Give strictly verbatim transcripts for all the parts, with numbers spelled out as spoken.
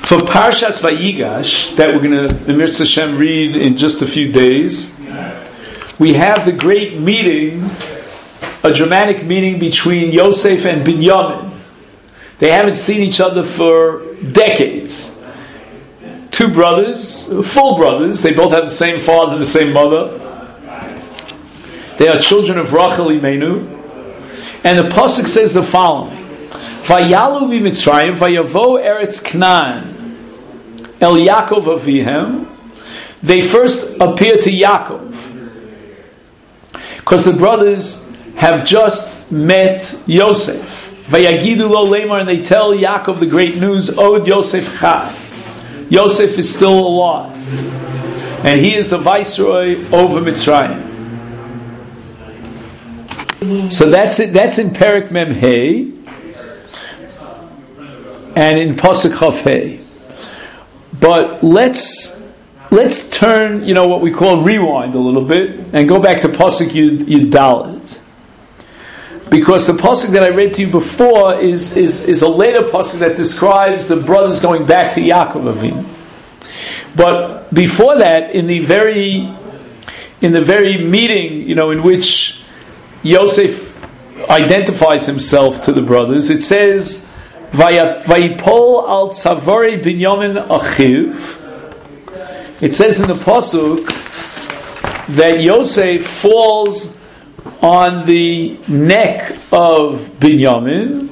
For Parshas Vayigash, that we're going to, the Mitzvah Hashem, read in just a few days, we have the great meeting, a dramatic meeting between Yosef and Binyamin. They haven't seen each other for decades. Two brothers, full brothers, they both have the same father and the same mother. They are children of Rachel Imenu. And the Pasuk says the following: Vayalu v'Mitzrayim, vayavo Eretz Canaan, El Yaakov Avihem. They first appear to Yaakov, because the brothers have just met Yosef. Vayagidu lo lemar, and they tell Yaakov the great news: Od Yosef Chai. Yosef is still alive, and he is the viceroy over Mitzrayim. So that's it. That's in Perek Mem Hey and in Pasuk Chav Hey. But let's let's turn, you know, what we call rewind a little bit and go back to Pasuk Yud, Yud Dalet, because the Pasuk that I read to you before is is is a later Pasuk that describes the brothers going back to Yaakov Avinu. But before that, in the very in the very meeting, you know, in which Yosef identifies himself to the brothers, it says, Vayipol al tzavari Binyamin achiv. It says in the Pasuk that Yosef falls on the neck of Binyamin,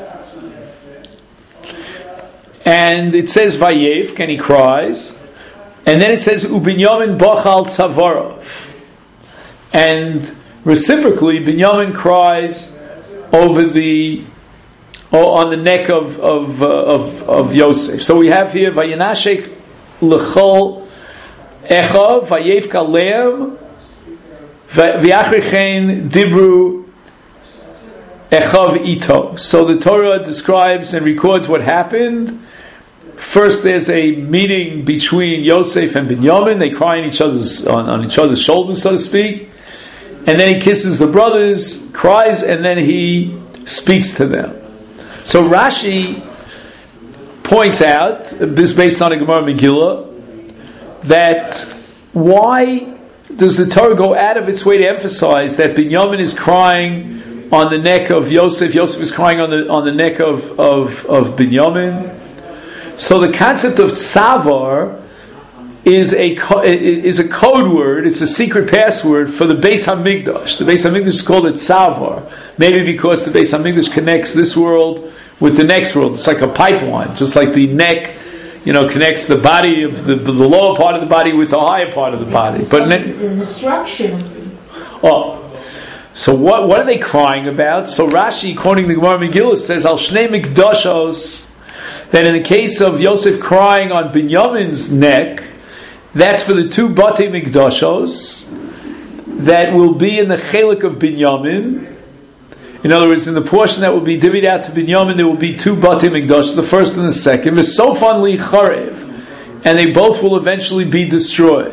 and it says Vayevk, and he cries, and then it says Ubinyamin bachal tzavarov, and reciprocally, Binyamin cries over the oh, on the neck of of, uh, of of Yosef. So we have here Vayanashek lechol echav vayevka leim v'achrichein dibru echav ito. So the Torah describes and records what happened. First, there's a meeting between Yosef and Binyamin. They cry on each other's on, on each other's shoulders, so to speak. And then he kisses the brothers, cries, and then he speaks to them. So Rashi points out, this is based on a Gemara Megillah, that why does the Torah go out of its way to emphasize that Binyamin is crying on the neck of Yosef, Yosef is crying on the on the neck of, of, of Binyamin? So the concept of tzavar is a is a code word. It's a secret password for the Beis Hamikdash. The Beis Hamikdash is called a tzavar, maybe because the Beis Hamikdash connects this world with the next world. It's like a pipeline, just like the neck, you know, connects the body of the the lower part of the body with the higher part of the body. But ne- the destruction. Oh, so what what are they crying about? So Rashi, quoting the Gemara Megillah, says Al Shnei Mikdashos, that in the case of Yosef crying on Binyamin's neck, that's for the two Batei Mikdashos that will be in the chelik of Binyamin. In other words, in the portion that will be divvied out to Binyamin, there will be two Batei Mikdashos, the first and the second. V'sofan li charev, and they both will eventually be destroyed.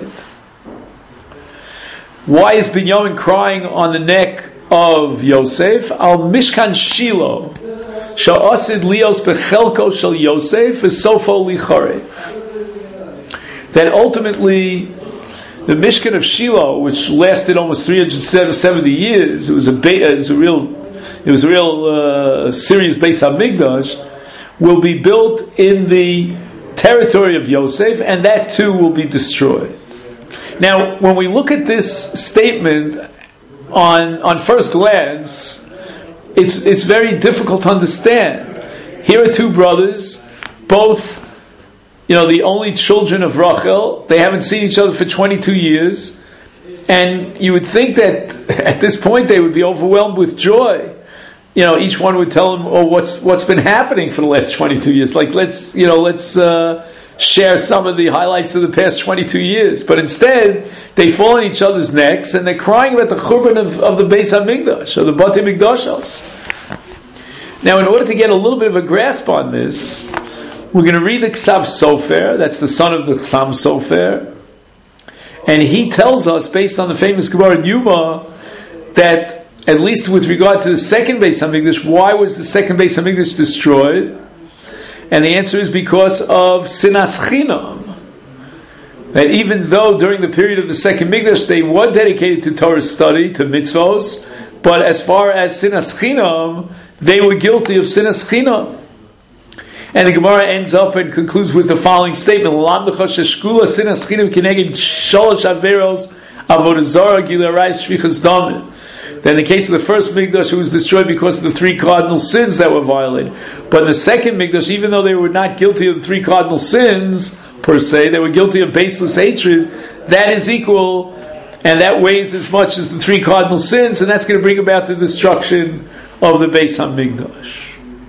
Why is Binyamin crying on the neck of Yosef? Al Mishkan Shiloh, sha'asid lios bechelko shel Yosef, v'sofo li charev. That ultimately the Mishkan of Shiloh, which lasted almost three hundred seventy years, it was a it was a real it was a real uh, serious Beis Hamikdash, will be built in the territory of Yosef, and that too will be destroyed. Now, when we look at this statement on on first glance, it's it's very difficult to understand. Here are two brothers, both, you know, the only children of Rachel. They haven't seen each other for twenty-two years. And you would think that at this point they would be overwhelmed with joy. You know, each one would tell them, oh, what's what's been happening for the last twenty-two years. Like, let's, you know, let's uh, share some of the highlights of the past twenty-two years. But instead, they fall on each other's necks and they're crying about the churban of, of the Beis HaMikdash, or the Batei Mikdashos. Now, in order to get a little bit of a grasp on this, we're going to read the Ksav Sofer. That's the son of the Chassam Sofer, and he tells us, based on the famous Gemara in Yuma, that at least with regard to the second Beis Hamikdash, why was the second Beis Hamikdash destroyed? And the answer is because of sinas chinam. That even though during the period of the second Mikdash they were dedicated to Torah study, to mitzvos, but as far as sinas chinam, they were guilty of sinas chinam. And the Gemara ends up and concludes with the following statement: "L'lamdecha sheshkula sinas chinam kineged shalosh averos avodah zarah gilarais shvichas damim." That in the case of the first Mikdash, it was destroyed because of the three cardinal sins that were violated. But in the second Mikdash, even though they were not guilty of the three cardinal sins per se, they were guilty of baseless hatred. That is equal, and that weighs as much as the three cardinal sins, and that's going to bring about the destruction of the Beis HaMikdash.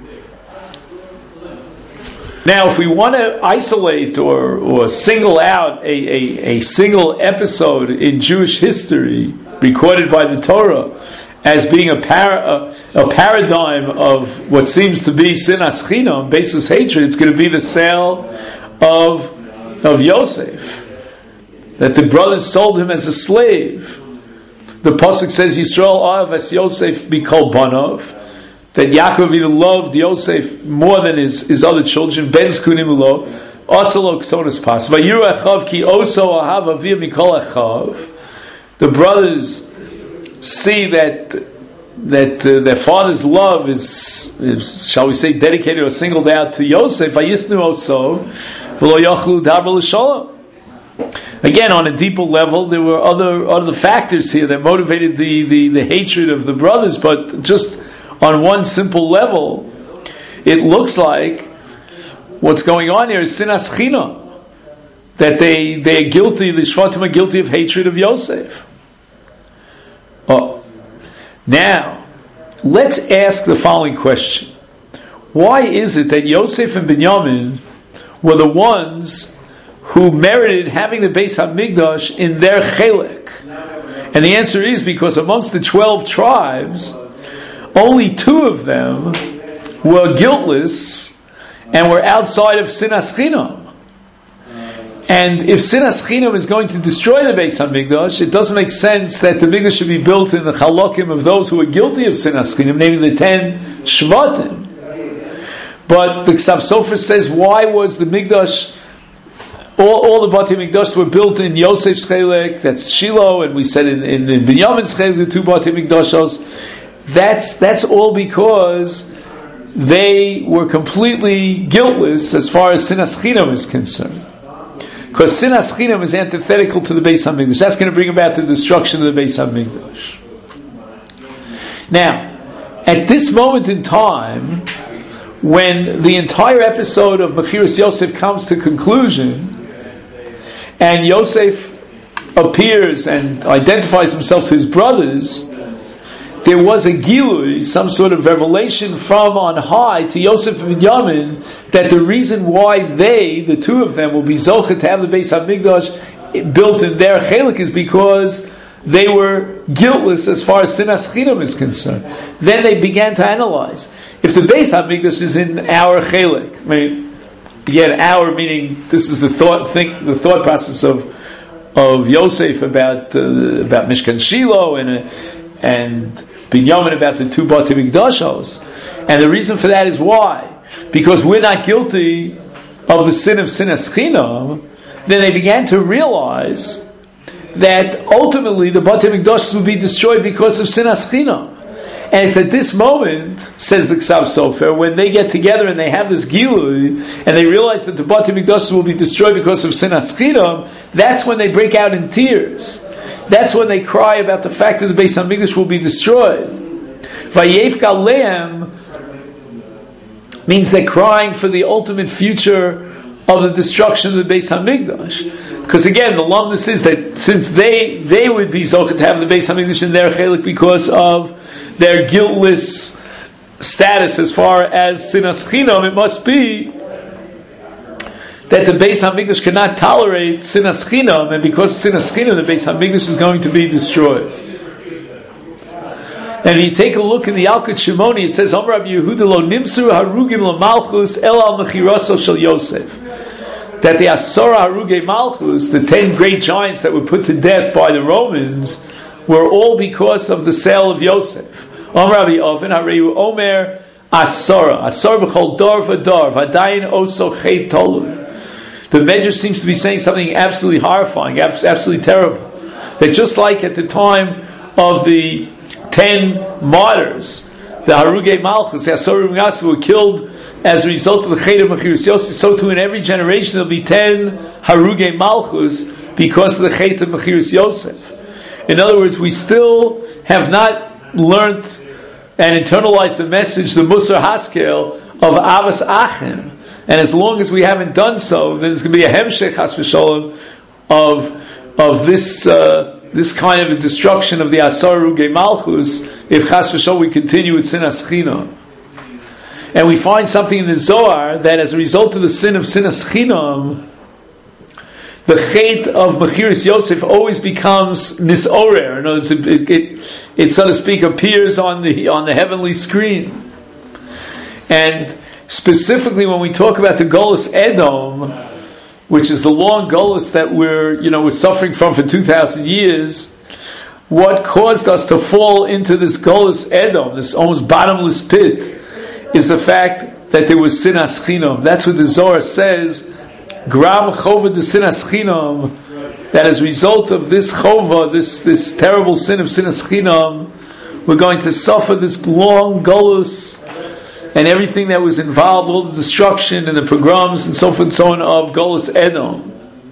Now, if we want to isolate or, or single out a, a, a single episode in Jewish history recorded by the Torah as being a, para, a, a paradigm of what seems to be sinas chinam, baseless hatred, it's going to be the sale of of Yosef, that the brothers sold him as a slave. The pasuk says Yisrael Ahav as Yosef bikol banav, that Yaakov even loved Yosef more than his, his other children. Ben zkunim ulo asalo ksonas pas vayiru achav ki oso ahav avir mikol achav. The brothers see that that uh, their father's love is, is, shall we say, dedicated or singled out to Yosef. Vayithnu oso v'lo yachlu davar l'shalom. Again, on a deeper level, there were other other factors here that motivated the, the, the hatred of the brothers, but just on one simple level, it looks like what's going on here is sinas chinam, that they, they are guilty, the Shvatim are guilty of hatred of Yosef. Oh. Now, let's ask the following question. Why is it that Yosef and Binyamin were the ones who merited having the Beis HaMikdash in their chelek? And the answer is because amongst the twelve tribes, only two of them were guiltless and were outside of sinas chinam. And if sinas chinam is going to destroy the Beis HaMikdash, it doesn't make sense that the Mikdash should be built in the chalokim of those who are guilty of sinas chinam, namely the ten shvatim. But the Ksav Sofer says, why was the Mikdash, all, all the Bati Mikdash were built in Yosef's chelek, that's Shiloh, and we said in, in, in Binyamin's chelek, the two Bati Mikdashos. That's, that's all because they were completely guiltless as far as sinas chinam is concerned. Because sinas chinam is antithetical to the Beis HaMikdash. That's going to bring about the destruction of the Beis HaMikdash. Now, at this moment in time, when the entire episode of Mechiras Yosef comes to conclusion, and Yosef appears and identifies himself to his brothers, there was a gilui, some sort of revelation from on high to Yosef and Binyamin, that the reason why they, the two of them, will be zocheh to have the Beis HaMikdash built in their chelik is because they were guiltless as far as sinas chinam is concerned. Then they began to analyze. If the Beis HaMikdash is in our chelik, I mean, again, our meaning, this is the thought, think, the thought process of of Yosef about uh, about Mishkan Shiloh and uh, and Binyamin about the two Bati Mikdashos. And the reason for that is why? Because we're not guilty of the sin of sinas chinam. Then they began to realize that ultimately the Bati Mikdashos will be destroyed because of sinas chinam. And it's at this moment, says the Ksav Sofer, when they get together and they have this gilui, and they realize that the Bati Mikdashos will be destroyed because of sinas chinam, that's when they break out in tears. That's when they cry about the fact that the Beis HaMikdash will be destroyed. Vayevka lehem means they're crying for the ultimate future of the destruction of the Beis HaMikdash. Because again, the lumnus is that since they they would be zocheh to have the Beis HaMikdash in their chelik because of their guiltless status as far as sinas chinam, it must be that the Beis HaMikdash cannot tolerate sinas chinam, and because of sinas chinam, the Beis HaMikdash is going to be destroyed. And if you take a look in the Yalkut Shimoni, it says, Amar Rabbi Yehuda lo nimsur harugim l'malchus el al mechiraso shel Yosef. That the Asora Haruge Malchus, the ten great giants that were put to death by the Romans, were all because of the sale of Yosef. Amar Rabbi Oven, Hareyu Omer, Asora, Asor b'chol dor v'dor, v'adayin oso chet tolu. The Medrash seems to be saying something absolutely horrifying, absolutely terrible. That just like at the time of the ten martyrs, the Harugei Malchus, the Asorim Gasu, were killed as a result of the Chet of Mechiras Yosef, so too in every generation there will be ten Harugei Malchus because of the Chet of Mechiras Yosef. In other words, we still have not learned and internalized the message, the Musar Haskel of Avas Achim. And as long as we haven't done so, then there's going to be a hemshech chas v'sholem of of this uh, this kind of a destruction of the Asar Rugei Malchus if chas v'sholem we continue with sinas chinam. And we find something in the Zohar that as a result of the sin of sinas chinam, the chet of Mechiras Yosef always becomes nisorer. In other words, it, it, it, it so to speak appears on the on the heavenly screen. And specifically, when we talk about the Golus Edom, which is the long Golus that we're, you know, we're suffering from for two thousand years, what caused us to fall into this Golus Edom, this almost bottomless pit, is the fact that there was sinas chinam. That's what the Zohar says. Gram chova de sinas chinam. That as a result of this chova, this this terrible sin of sinas chinam, we're going to suffer this long Golus. And everything that was involved, all the destruction and the pogroms and so forth and so on of Golus Edom.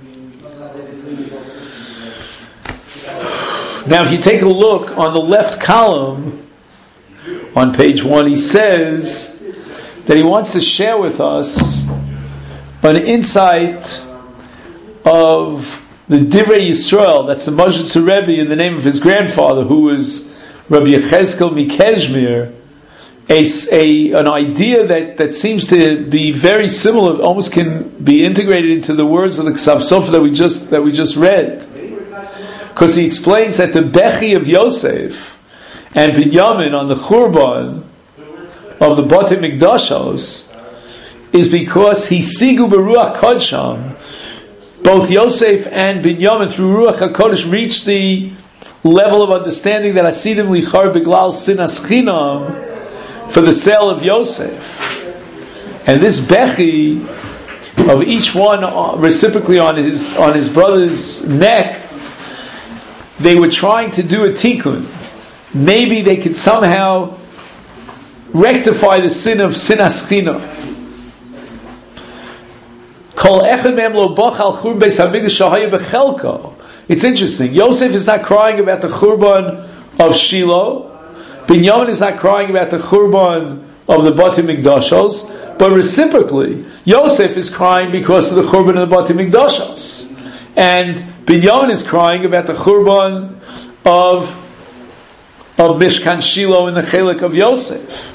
Now, if you take a look on the left column, on page one, he says that he wants to share with us an insight of the Divrei Yisrael. That's the Moshe Rebbe in the name of his grandfather, who was Rabbi Yechezkel Mikeshmir. A, a, an idea that, that seems to be very similar, almost can be integrated into the words of the Ksav Sofer that we just that we just read, because he explains that the Bechi of Yosef and Binyamin on the Churban of the Batei Mikdashos is because he sigu beruach kodsham. Both Yosef and Binyamin through Ruach HaKodesh reached the level of understanding that Asidim lichar beglal sinas chinam, for the sale of Yosef. And this Bechi of each one reciprocally on his on his brother's neck, they were trying to do a tikkun. Maybe they could somehow rectify the sin of sinas chinam. Kol echad mehem lo bocha al churban beis hamikdash shahaya bechelko. It's interesting. Yosef is not crying about the churban of Shiloh. Binyamin is not crying about the churban of the Batei Mikdashos, but reciprocally, Yosef is crying because of the churban of the Batei Mikdashos, and Binyamin is crying about the churban of of Mishkan Shiloh in the chelik of Yosef.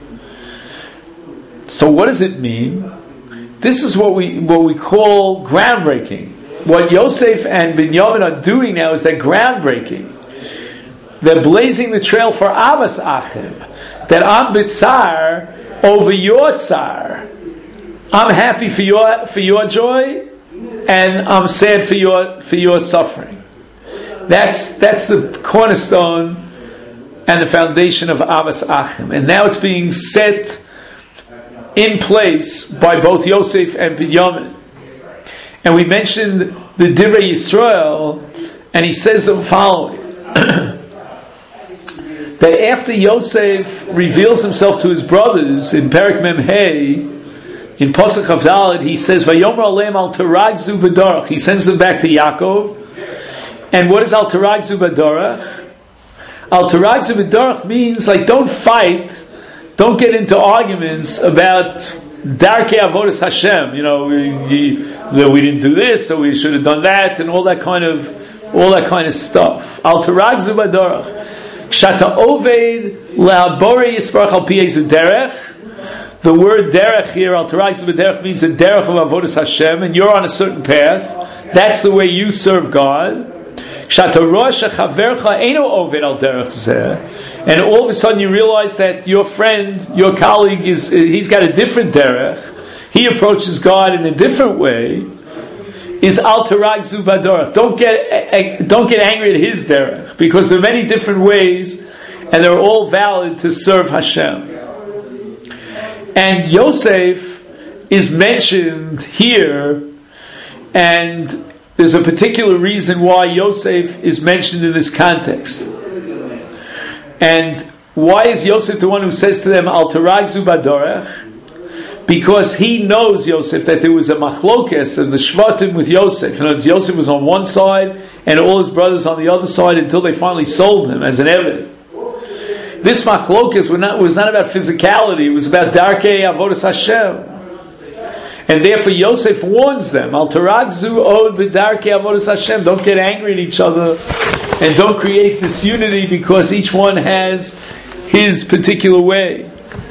So, what does it mean? This is what we what we call groundbreaking. What Yosef and Binyamin are doing now is they're groundbreaking. They're blazing the trail for Avas Achim. That I'm bitzar over your tsar. I'm happy for your for your joy, and I'm sad for your for your suffering. That's that's the cornerstone and the foundation of Avas Achim. And now it's being set in place by both Yosef and Binyamin. And we mentioned the Divrei Yisrael, and he says the following. That after Yosef reveals himself to his brothers in Perek Mem Hey, in Pasuk Chav Daled, he says, "Vayomer aleim al teragzu b'darach." He sends them back to Yaakov. And what is al teragzu b'darach? Al teragzu b'darach means like don't fight, don't get into arguments about darkei avodas Hashem. You know, we, we didn't do this, so we should have done that, and all that kind of all that kind of stuff. Al teragzu b'darach. Shata oved la'abore yisparach al piyei derech. The word derech here, al teragzu b'derech, means the derech of avodas Hashem, and you're on a certain path. That's the way you serve God. Shata rosh chavercha eino oved al derech zeh, and all of a sudden you realize that your friend, your colleague, is he's got a different derech. He approaches God in a different way. Is al teragzu b'derech. Don't get don't get angry at his derech, because there are many different ways, and they're all valid to serve Hashem. And Yosef is mentioned here, and there's a particular reason why Yosef is mentioned in this context. And why is Yosef the one who says to them, Al taragzu badorech? Because he knows, Yosef, that there was a machlokes and the shvatim with Yosef. In other words, Yosef was on one side and all his brothers on the other side until they finally sold him as an eved. This machlokes was not, was not about physicality, it was about darkei avodas Hashem. And therefore Yosef warns them, Al taragzu od b'darkei avodas Hashem. Don't get angry at each other and don't create disunity because each one has his particular way.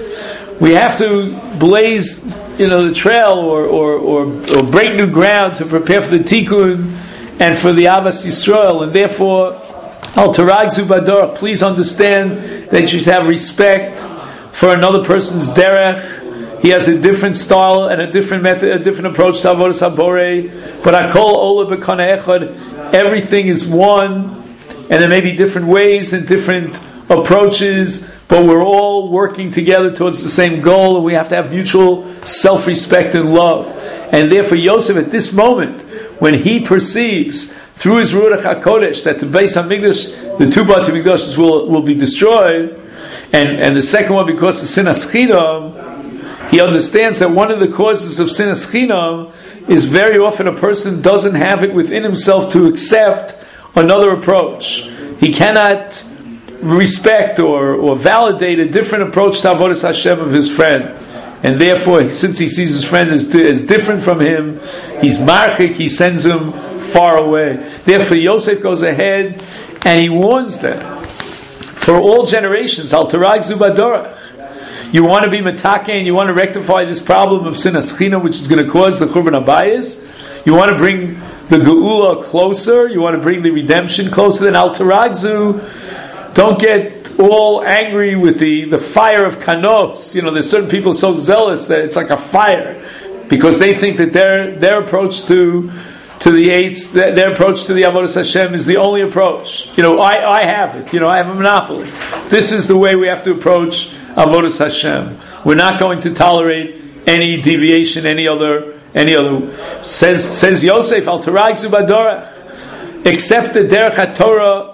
We have to blaze, you know, the trail or, or, or, or break new ground to prepare for the tikkun and for the Avas Yisrael, and therefore, Al taragzu badorach, please understand that you should have respect for another person's derech. He has a different style and a different method, a different approach to avodas haborei. But akol ola b'kana echad, everything is one, and there may be different ways and different approaches, but we're all working together towards the same goal, and we have to have mutual self-respect and love. And therefore Yosef, at this moment, when he perceives through his Ruach HaKodesh that the Beis HaMikdash, the two Beit HaMikdashes will, will be destroyed, and, and the second one because of Sinas Chinam, he understands that one of the causes of Sinas Chinam is very often a person doesn't have it within himself to accept another approach. He cannot respect or, or validate a different approach to Avodas Hashem of his friend. And therefore, since he sees his friend as, as different from him, he's marchik, he sends him far away. Therefore, Yosef goes ahead and he warns them, for all generations, Al taragzu badorach. You want to be matake and you want to rectify this problem of sinas chinam, which is going to cause the churban habayis. You want to bring the geula closer. You want to bring the redemption closer. Then Al taragzu. Don't get all angry with the, the fire of kanos. You know, there's certain people so zealous that it's like a fire, because they think that their their approach to to the eights, their, their approach to the Avodas Hashem is the only approach. You know, I, I have it. You know, I have a monopoly. This is the way we have to approach Avodas Hashem. We're not going to tolerate any deviation, any other, any other. Says says Yosef, Al taragzu badorach, accept the derech HaTorah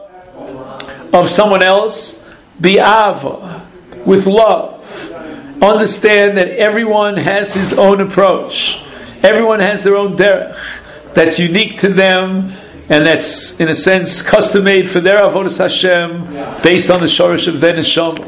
of someone else, bi'ava, with love. Understand that everyone has his own approach. Everyone has their own derech that's unique to them, and that's, in a sense, custom made for their avodas Hashem, based on the shorish of their neshama.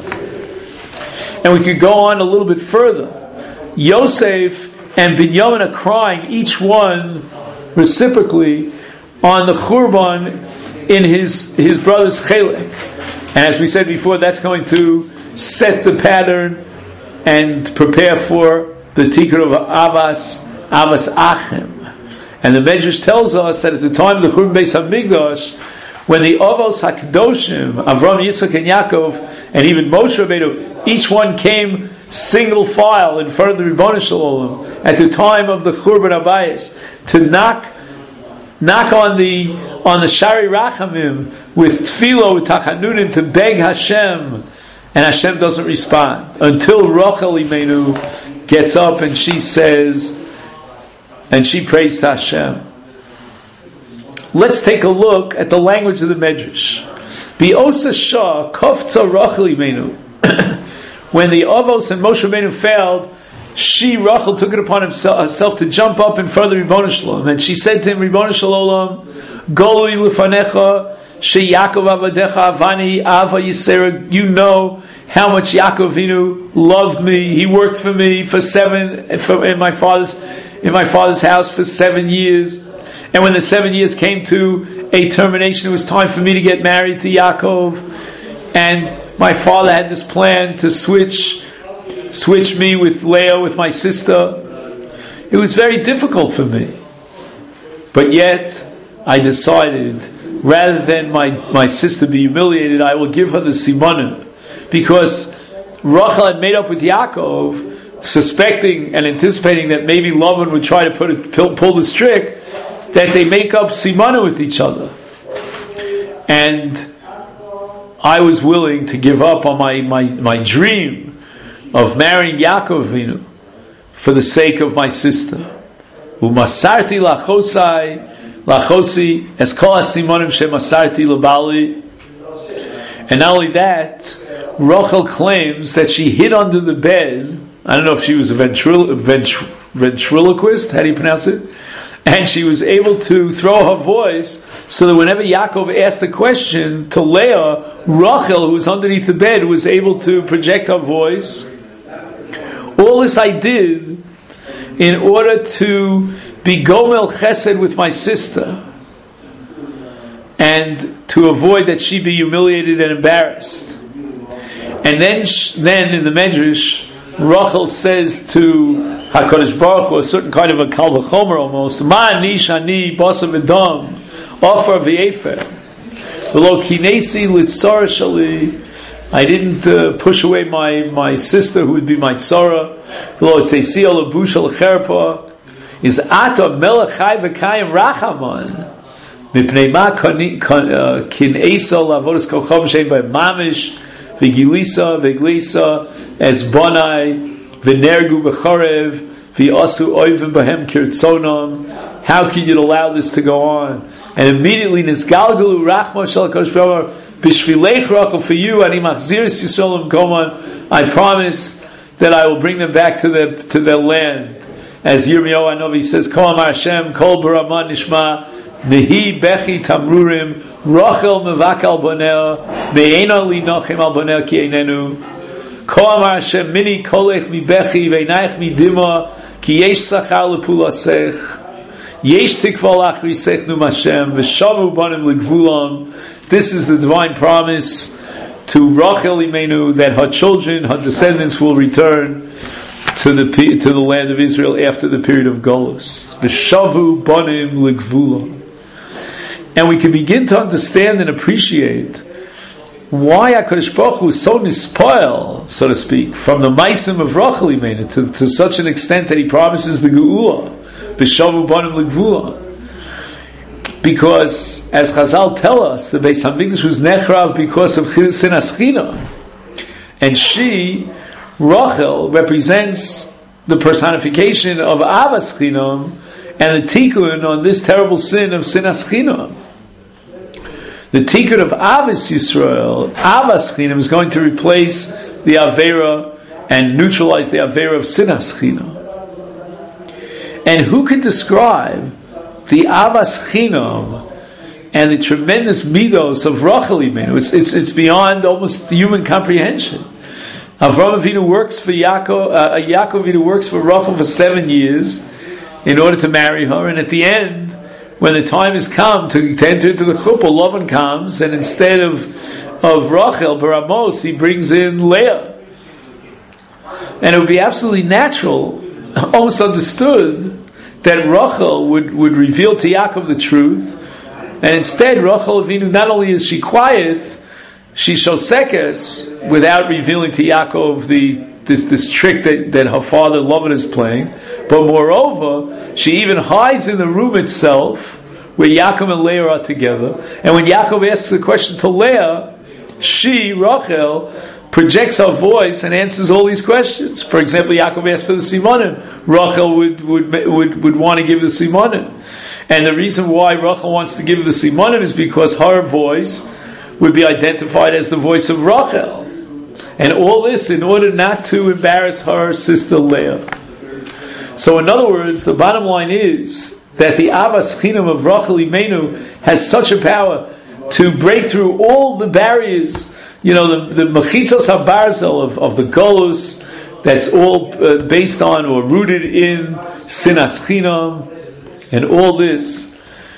And we could go on a little bit further. Yosef and Binyamin are crying, each one reciprocally, on the churban in his, his brother's chelek. And as we said before, that's going to set the pattern and prepare for the tikkun of Avas, Avas Achem. And the Medrash tells us that at the time of the Churban Beis HaMikdash, when the Avos HaKadoshim, Avram, Yitzchak, and Yaakov, and even Moshe Rabbeinu, each one came single file in front of the Ribono Shel Olam at the time of the Churban Habayis to knock knock on the on the Shari Rachamim with Tefillah, with Tachanunim, to beg Hashem, and Hashem doesn't respond until Rachel Imenu gets up and she says, and she prays to Hashem. Let's take a look at the language of the Medrash. Bi'osa Shah Kofza Rachel Imenu. When the Avos and Moshe Rabbeinu failed, she, Rachel, took it upon himself, herself to jump up in front of the Ribono Shel Olam, and she said to him, Ribono Shel Olam, Golui lefanecha she Yaakov avadecha avani ava yisera. You know how much Yaakov Avinu loved me. He worked for me for seven for, in my father's in my father's house for seven years. And when the seven years came to a termination, it was time for me to get married to Yaakov. And my father had this plan to switch. switch me with Leah, with my sister. It was very difficult for me. But yet, I decided, rather than my, my sister be humiliated, I will give her the simanim. Because Rachel had made up with Yaakov, suspecting and anticipating that maybe Lavan would try to put it, pull, pull this trick, that they make up simanim with each other. And I was willing to give up on my, my, my dream of marrying Yaakov Avinu for the sake of my sister. Umasarti lachosai lachosi es kol hasimonim shemasarti lebali. And not only that, Rachel claims that she hid under the bed. I don't know if she was a ventrilo- ventr- ventriloquist, how do you pronounce it? And she was able to throw her voice so that whenever Yaakov asked a question to Leah, Rachel, who was underneath the bed, was able to project her voice. All this I did in order to be gomel chesed with my sister and to avoid that she be humiliated and embarrassed. And then, then in the Medrash, Rachel says to HaKadosh Baruch Hu, a certain kind of a kal v'chomer almost, Ma ani shani basa v'dam ofar v'efer v'lo kinesi litzara shali. I didn't uh, push away my, my sister who would be my tzara. V'lo tzeisi al abush al cherpa is ata melech chai v'kayim rachaman mipnei ma kinesa lavodas kocham shein by mamish v'gilisa v'glisa es bonai v'nergu v'chorev v'asu oivim b'hem kirtzonam. How can you allow this to go on? And immediately nisgalgalu rachma shel HaKadosh Baruch Hu b'shvilech Rachel, for you ani machziris Yisrael l'mkoman. I promise that I will bring them back to their to their land. As Yirmiyahu Hanavi says, Kol amar Hashem kol b'ramah nishma Nehi bechi tamrurim Rachel mevak al bonea me'ena li nochem al bonea ki einenu Ko amar Hashem mini kolech mi bechi ve'inaich mi dima ki yesh sachar lepulasech yesh tikva lachrisech num Hashem v'shavu banim legvulam. This is the divine promise to Rachel Imenu that her children, her descendants will return to the to the land of Israel after the period of Golus. V'shavu banim legvulam. And we can begin to understand and appreciate why HaKadosh Baruch Hu is so nispoil, so to speak, from the Maisim of Rachel Imenu to, to such an extent that he promises the Geula, B'shavu banim l'gvula. Because, as Chazal tell us, the Beis Hamikdash was nechrav because of sinas china, and she, Rachel, represents the personification of avas chinam and the tikkun on this terrible sin of sinas chinam. The tikkun of avas Yisrael, avas chinam, is going to replace the avera and neutralize the avera of sinas chinam. And who can describe the avas chinam and the tremendous midos of Rachel Imenu? It's, it's, it's beyond almost human comprehension. Avraham Avinu works for Yaakov, uh, Yaakov Avinu works for Rachel for seven years in order to marry her, and at the end, when the time has come to, to enter into the chuppah, Lavan comes, and instead of, of Rachel, Baramos, he brings in Leah. And it would be absolutely natural, almost understood, that Rachel would, would reveal to Yaakov the truth, and instead Rachel Avinu, not only is she quiet, she shows sekes without revealing to Yaakov the this, this trick that, that her father Lavan is playing, but moreover, she even hides in the room itself where Yaakov and Leah are together, and when Yaakov asks the question to Leah, she, Rachel, projects her voice and answers all these questions. For example, Yaakov asked for the simanim. Rachel would would would, would want to give the simanim. And the reason why Rachel wants to give the simanim is because her voice would be identified as the voice of Rachel. And all this in order not to embarrass her sister Leah. So in other words, the bottom line is that the avas chinam of Rachel Imenu has such a power to break through all the barriers. You know, the, the mechitzos habarzel of, of the Golus, that's all uh, based on or rooted in sinas chinam, and all this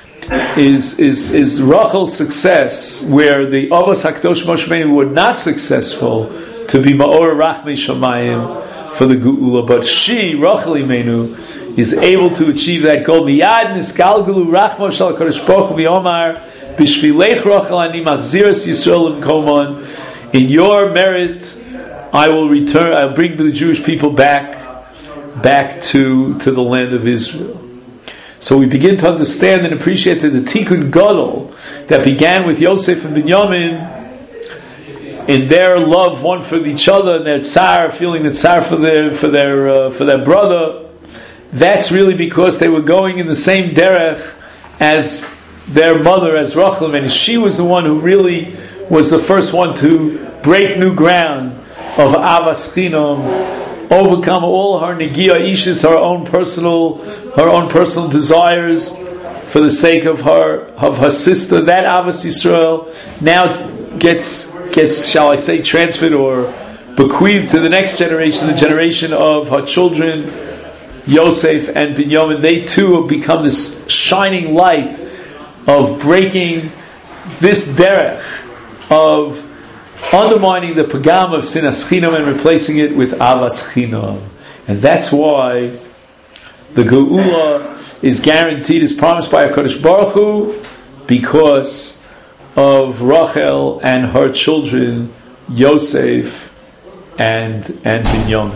is is is Rachel's success, where the Avos HaKadosh Moshe Rabbeinu were not successful to be Ma'or Rachmei Shamayim for the Geula, but she, Rachel Imenu, is able to achieve that goal. Miyad nisgalgalu rachmo shel HaKadosh Baruch Hu v'yomar b'shvilech Rachel ani machziras Yisrael l'mkomon. In your merit, I will return. I'll bring the Jewish people back, back to, to the land of Israel. So we begin to understand and appreciate that the Tikkun Gadol that began with Yosef and Binyamin in their love one for each other, and their tsar, feeling the tsar for their for their uh, for their brother, that's really because they were going in the same derech as their mother, as Rachel, and she was the one who really was the first one to break new ground of Avas Chinam, overcome all her negia ishis, her own personal, her own personal desires, for the sake of her of her sister. That Avas Yisrael now gets gets, shall I say, transferred or bequeathed to the next generation, the generation of her children, Yosef and Binyamin. They too have become this shining light of breaking this derech of undermining the pagam of sinas chinam and replacing it with avas chinam. And that's why the geula is guaranteed, is promised by HaKadosh Baruch Hu, because of Rachel and her children Yosef and and Binyamin.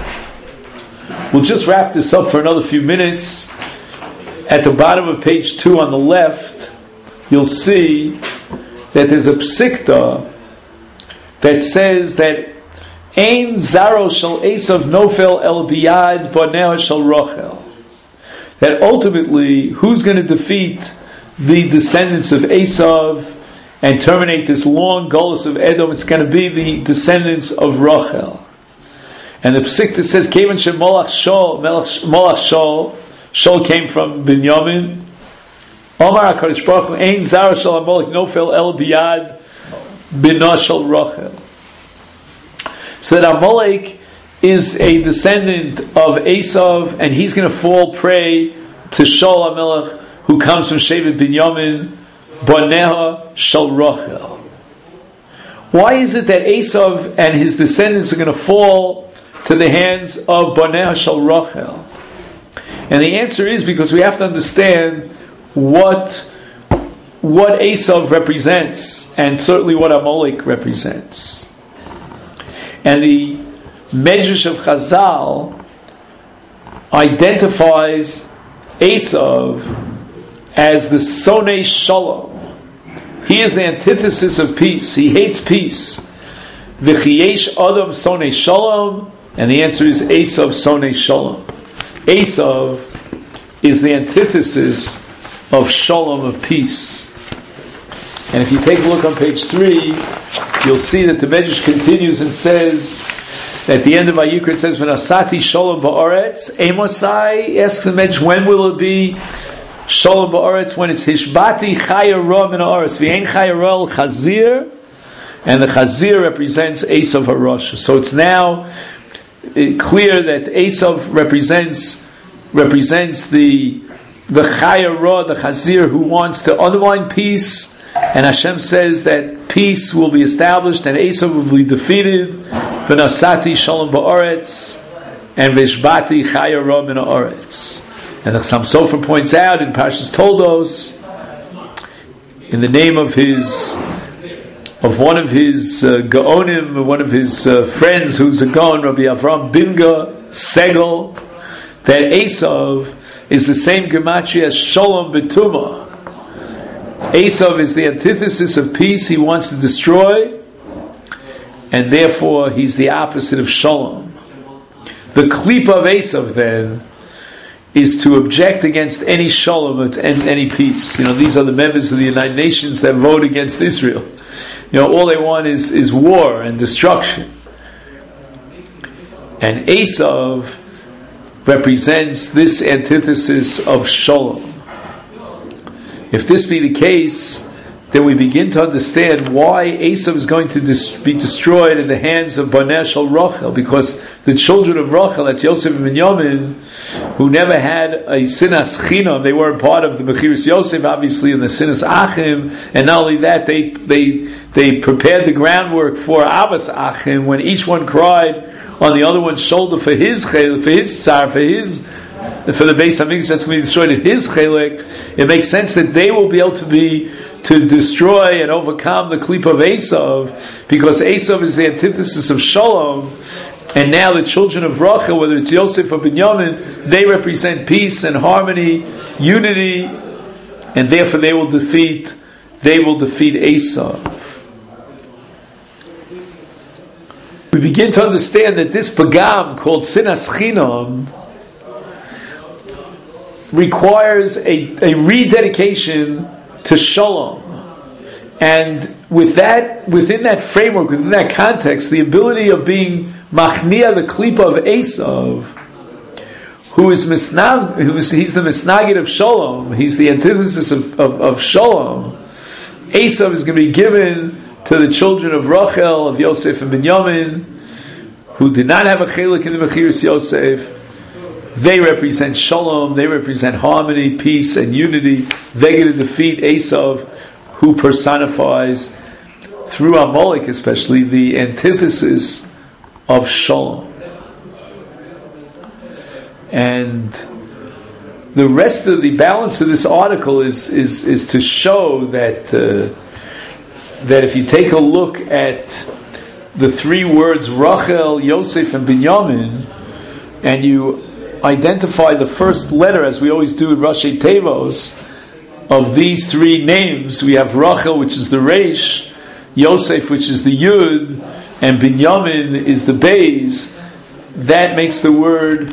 We'll just wrap this up for another few minutes. At the bottom of page two on the left, you'll see that there's a psikta that says that Ein zaro shel Esav nofel el biyad baneh shel Rachel. That ultimately, who's going to defeat the descendants of Esav and terminate this long golus of Edom? It's going to be the descendants of Rachel. And the psikta says, Kevan she Molach Shol, Molach Shol, Shol came from Binyamin. Omar HaKadosh Baruch Hu, Ein zara shel Amalek nofel el biyad binah shel Rachel. So that Amalek is a descendant of Esav, and he's going to fall prey to Shaul HaMelech, who comes from Shevet Binyamin, Baneha shel Rachel. Why is it that Esav and his descendants are going to fall to the hands of Baneha shel Rachel? And the answer is because we have to understand what what Esav represents, and certainly what Amalek represents. And the Medrash of Chazal identifies Esav as the Sonei Shalom. He is the antithesis of peace. He hates peace. V'chiyesh Adam Sonei Shalom, and the answer is Esav Sonei Shalom. Esav is the antithesis of Shalom, of peace. And if you take a look on page three, you'll see that the Medrash continues and says, at the end of Vayikra it says, V'nasati Shalom ba'aretz. Amosai asks the Medrash, when will it be Shalom ba'aretz? When it's Hishbati Chaya Ra min ha'aretz. V'ein Chaya Ra Chazir, and the Chazir represents Esav HaRosh. So it's now clear that Esav represents represents the the Chaya Ra, the Chazir, who wants to undermine peace. And Hashem says that peace will be established and Esav will be defeated. V'nasati Shalom ba'aretz and V'ishbati Chaya Ra min ha'aretz. And the Chassam Sofer points out in Parshas Toldos, in the name of his of one of his uh, Gaonim, one of his uh, friends who's a Gaon, Rabbi Avram Binga Segel, that Esav is the same gematria as Shalom B'tumah. Esav is the antithesis of peace. He wants to destroy, and therefore he's the opposite of Shalom. The klipa of Esav then is to object against any Shalom and any peace. You know, these are the members of the United Nations that vote against Israel. You know, all they want is, is war and destruction. And Esav represents this antithesis of Shalom. If this be the case, then we begin to understand why Esav is going to dis- be destroyed in the hands of Baneh shel Rachel, because the children of Rachel, that's Yosef and Binyamin, who never had a sinas chinam, they weren't part of the Mechiras Yosef, obviously, and the sinas achim, and not only that, they they they prepared the groundwork for Abbas achim, when each one cried on the other one's shoulder for his chel, for his tsar, for his for the Beis Hamikdash that's going to be destroyed at his chelek. It makes sense that they will be able to be to destroy and overcome the klipa of Esav, because Esav is the antithesis of Shalom, and now the children of Rachel, whether it's Yosef or Binyamin, they represent peace and harmony, unity, and therefore they will defeat they will defeat Esav. we begin to understand that this pagam called sinas chinam requires a, a rededication to shalom. And with that, within that framework, within that context, the ability of being machnia, the klipa of Esav, who is misnag, who is he's the misnagid of shalom, he's the antithesis of, of, of shalom. Esav is going to be given to the children of Rachel, of Yosef and Binyamin, who did not have a chelik in the Mechiras Yosef. They represent shalom, they represent harmony, peace, and unity. They're going to defeat Esav, who personifies, through Amalek especially, the antithesis of shalom. And the rest of the balance of this article is is, is to show that uh, that if you take a look at the three words Rachel, Yosef, and Binyamin, and you identify the first letter, as we always do in Rashi Tevos, of these three names, we have Rachel, which is the Reish, Yosef, which is the Yud, and Binyamin is the Beis. That makes the word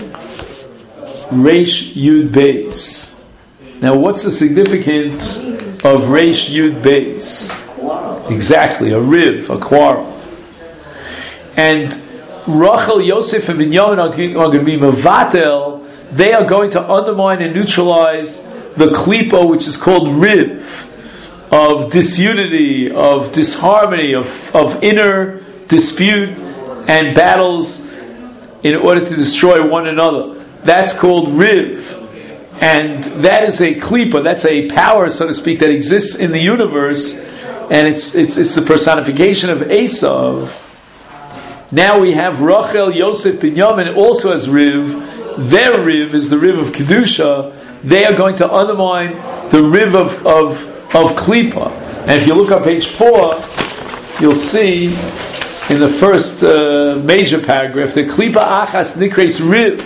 Reish Yud Beis. Now, what's the significance of Reish Yud Beis? Exactly, a riv, a quarrel. And Rachel, Yosef, and Binyamin are, are going to be mevatel. They are going to undermine and neutralize the klipa, which is called riv, of disunity, of disharmony, of, of inner dispute and battles in order to destroy one another. That's called riv. And that is a klipa, that's a power, so to speak, that exists in the universe, and it's it's, it's the personification of Esav. Now we have Rachel, Yosef, Binyamin also as riv. Their riv is the riv of Kedusha. They are going to undermine the riv of, of, of Klipa. And if you look on page four, you'll see in the first uh, major paragraph, the Klipa Achas Nikres Riv.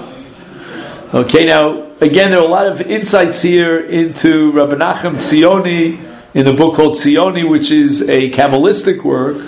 Okay, now, again, there are a lot of insights here into Rabbi Nachum Tzioni, in the book called Tzioni, which is a Kabbalistic work.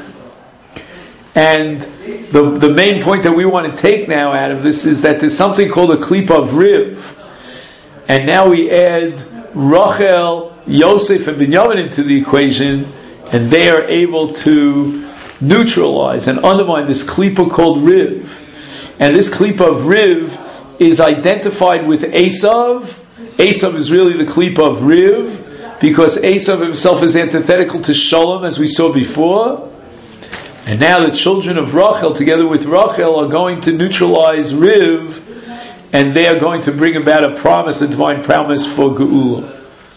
And the, the main point that we want to take now out of this is that there's something called a Klipa of Riv. And now we add Rachel, Yosef, and Binyamin into the equation, and they are able to neutralize and undermine this klipa called Riv. And this klipa of Riv is identified with Esav. Esav is really the klipa of Riv, because Esav himself is antithetical to Shalom, as we saw before. And now the children of Rachel, together with Rachel, are going to neutralize Riv, and they are going to bring about a promise, a divine promise for Geula.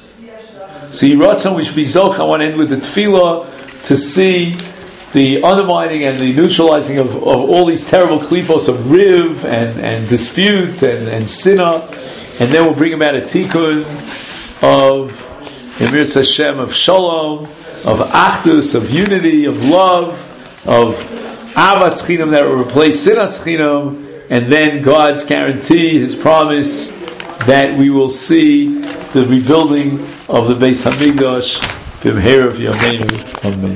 So Yiratzon, we should be Zoch. I want to end with the Tefillah to see the undermining and the neutralizing of, of all these terrible klipos of Riv and, and dispute and, and sinah, and then we'll bring about a tikkun of Emir Hashem, of Shalom, of Achdus, of unity, of love, of Avas Chinam that will replace Sinas Chinam, and then God's guarantee, His promise that we will see the rebuilding of the Beis Hamikdash b'mheira v'yameinu. Amen.